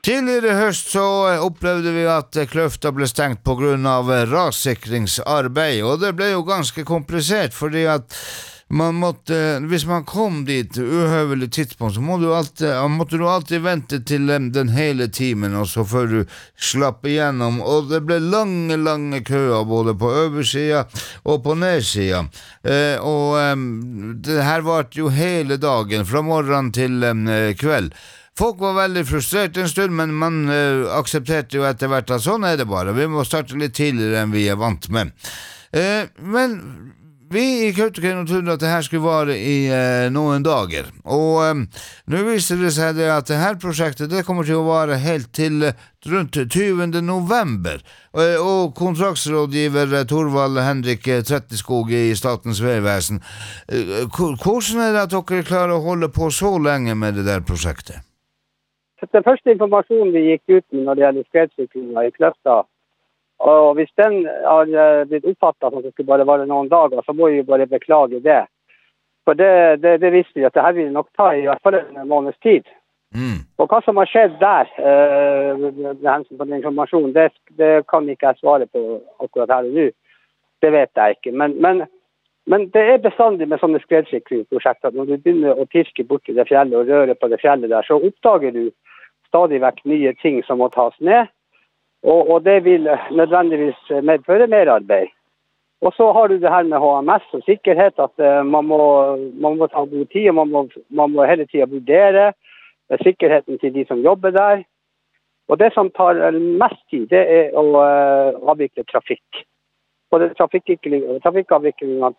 Tidligere i høst så opplevde vi at Kløfta ble stengt på grunn av rassikringsarbeid, og det ble jo ganske komplisert, fordi at man måtte, hvis man kom dit uhøvelig tidspunkt, så måtte du alltid vente til den hele timen, og så før du slapp igjennom, og det ble lange køer både på oversida og på nedsida, og det her varte jo hele dagen, fra morgen til kveld. Folk var veldig frustrert en stund, men man aksepterte jo etter hvert at sånn det bare. Vi må starte litt tidligere enn vi vant med. Men vi i Kautokeino trodde at det her skulle vare i noen dager. Og nå viser det seg det at det her prosjektet det kommer til å vare helt til rundt 20. november. Og kontraktsrådgiver Torvald Henrik Tretteskog i Statens Vegvesen. Hvordan det at dere klarer å holde på så lenge med det der prosjektet? Den første informasjonen vi gikk ut med når det gjelder skredsikringen i Kløfta, og hvis den har blitt oppfattet som det skulle bare være noen dager, så må vi bare beklage det. For det visste vi at det her vil nok ta i hvert fall en måneds tid. Og hva som har skjedd der, med hensyn på den informasjonen, det kan ikke jeg svare på akkurat her og nå. Det vet jeg ikke. Men det bestandig med sånne skredsikringsprosjekter. Når du begynner å pirke bort i det fjellet og røre på det fjellet der, så oppdager du stadig vekk nye ting som må tas ned, og det vil nødvendigvis medføre mer arbeid. Og så har du det her med HMS og sikkerhet, at man må ta god tid, og man må hele tiden vurdere sikkerheten til de som jobber der. Og det som tar mest tid, det å avvikle trafikk. Og det trafikkavviklingen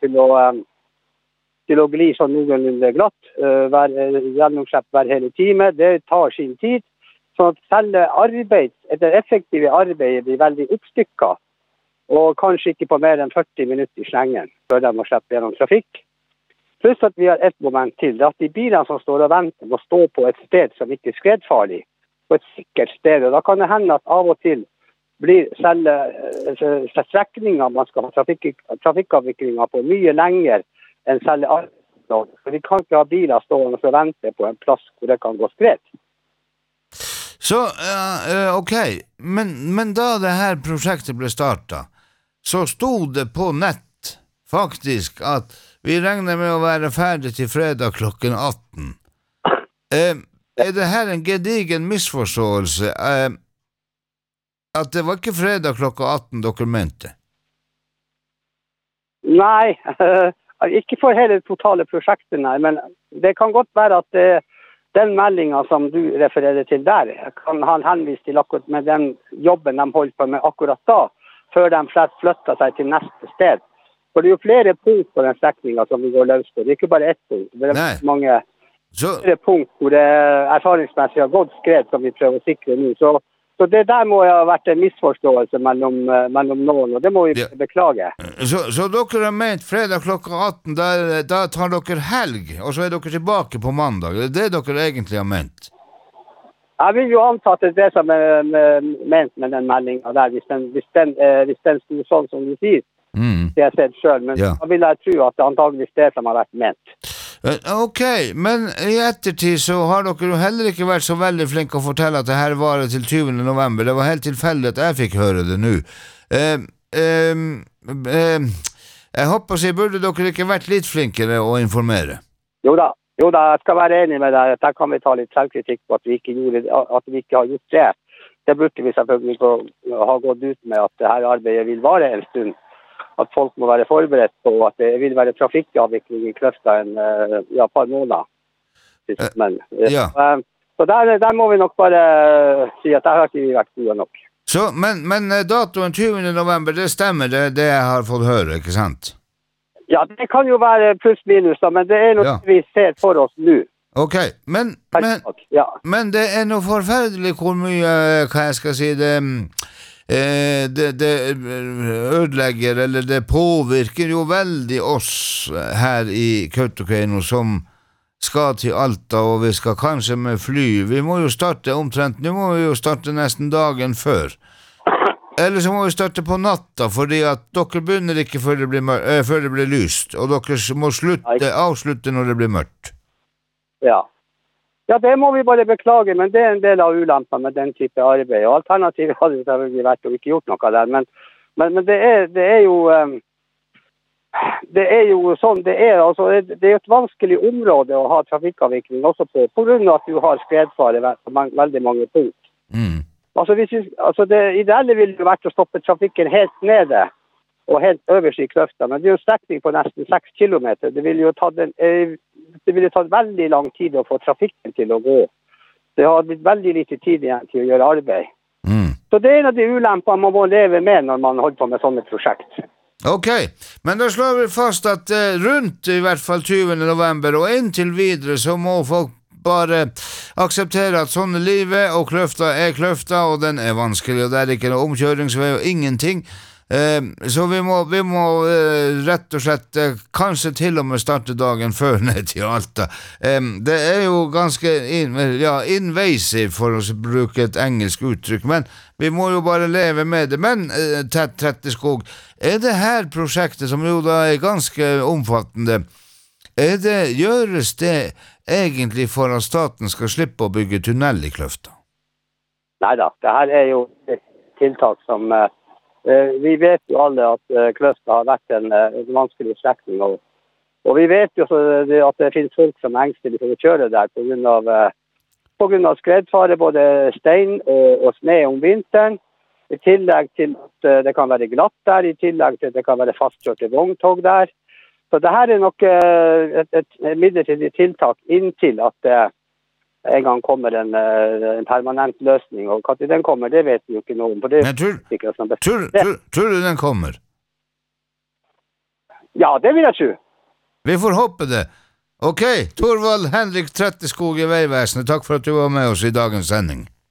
til å gli sånn noenlunde glatt, gjennomslipp hver hele time, det tar sin tid. Så at selv det effektive arbeidet blir veldig oppstykket, og kanskje ikke på mer enn 40 minutter i slengen før de må slippe gjennom trafikk. Pluss at vi har et moment til, at de bilene som står og venter må stå på et sted som ikke er skredfarlig, på et sikkert sted. Og da kan det hende at av og til blir selv strekningen man skal ha trafikkavviklingen på mye lenger enn selv arbeidsdagen. For vi kan ikke ha biler stående og vente på en plass hvor det kan gå skred. Så, ok, men da det her prosjektet ble startet, så stod det på nett faktisk at vi regner med å være ferdig til fredag klokken 18. Det her en gedigen misforståelse? At det var ikke fredag klokka 18 dere mente? Nei, ikke for hele det totale prosjektet, nei, men det kan godt være at den meldingen som du refererer til der, kan han henvise til akkurat med den jobben de holdt på med akkurat da, før de flyttet seg til neste sted. For det er jo flere punkt på den strekningen som vi går løs på. Det er ikke bare ett punkt. Det er mange flere punkt hvor det erfaringsmessig har gått skred som vi prøver å sikre nå. Så det der må ha vært en misforståelse mellom noen, og det må vi beklage. Så dere har ment fredag klokka 18, da tar dere helg, og så dere tilbake på mandag? Det det dere egentlig har ment? Jeg vil jo anta at det det som ment med den meldingen der, hvis den stod sånn som du sier. Det har jeg sett selv, men da vil jeg tro at det antageligvis det som har vært ment. Ok, men i ettertid så har dere jo heller ikke vært så veldig flinke å fortelle at det her varer til 20. november. Det var helt tilfeldig at jeg fikk høre det nå. Jeg håper å si, burde dere ikke vært litt flinkere å informere? Jo da, jeg skal være enig med deg. Der kan vi ta litt selvkritikk på at vi ikke har gjort det. Det burde vi selvfølgelig ha gått ut med at det her arbeidet vil vare en stund. At folk må være forberedt på at det vil være trafikkavvikling i Kløfta en par måneder. Så der må vi nok bare si at der har ikke vi vært gode nok. Så, men datoen 20. november, det stemmer det jeg har fått høre, ikke sant? Ja, det kan jo være pluss minus da, men det er noe vi ser for oss nå. Ok, men det er noe forferdelig hvor mye, hva jeg skal si, det ødelegger, eller det påvirker jo veldig oss her i Kautokeino som skal til Alta, og vi skal kanskje med fly. Vi må jo starte nå må vi jo starte nesten dagen før. Eller så må vi starte på natta, fordi at dere begynner ikke før det blir lyst, og dere må avslutte når det blir mørkt. Ja. Ja, det må vi bare beklage, men det en del av ulempen med den type arbeid. Og alternativet hadde selvfølgelig vært å ikke gjort noe der, men det er jo sånn, det er jo et vanskelig område å ha trafikkavvikling også på grunn av at du har skredfare på veldig mange punkt. Det ideelle ville jo vært å stoppe trafikken helt nede og helt øverst i Kløfta, men det er jo strekning på nesten 6 kilometer. Det ville tatt veldig lang tid å få trafikken til å gå. Det har blitt veldig lite tid igjen til å gjøre arbeid. Så det er en av de ulempene man må leve med når man holder på med sånne prosjekt. Ok, men da slår vi fast at rundt i hvert fall 20. november og inntil videre så må folk bare akseptere at sånn er livet, og Kløfta, og den er vanskelig, og det er ikke noe omkjøringsvei og ingenting. Så vi må rett og slett kanskje til og med starte dagen før ned til Alta. Det er jo ganske invasive for å bruke et engelsk uttrykk, men vi må jo bare leve med det. Men Tretteskog, er det her prosjektet som jo da er ganske omfattende, gjøres det egentlig for at staten skal slippe å bygge tunnel i Kløfta? Neida, det her er jo et tiltak som vi vet jo alle at Kløfta har vært en vanskelig strekning, og vi vet jo at det finnes folk som er engstelige for å kjøre der på grunn av skredfare, både stein og sne om vinteren, i tillegg til at det kan være glatt der, i tillegg til at det kan være fastkjørte vogntog der. Så det her er nok et midlertidig tiltak inntil at en gang kommer en permanent løsning, og hva til den kommer, det vet vi jo ikke noe om. Tror du den kommer? Ja, det vil jeg tro. Vi får håpe det. Ok, Torvald Henrik Tretteskog i Vegvesenet, takk for at du var med oss i dagens sending.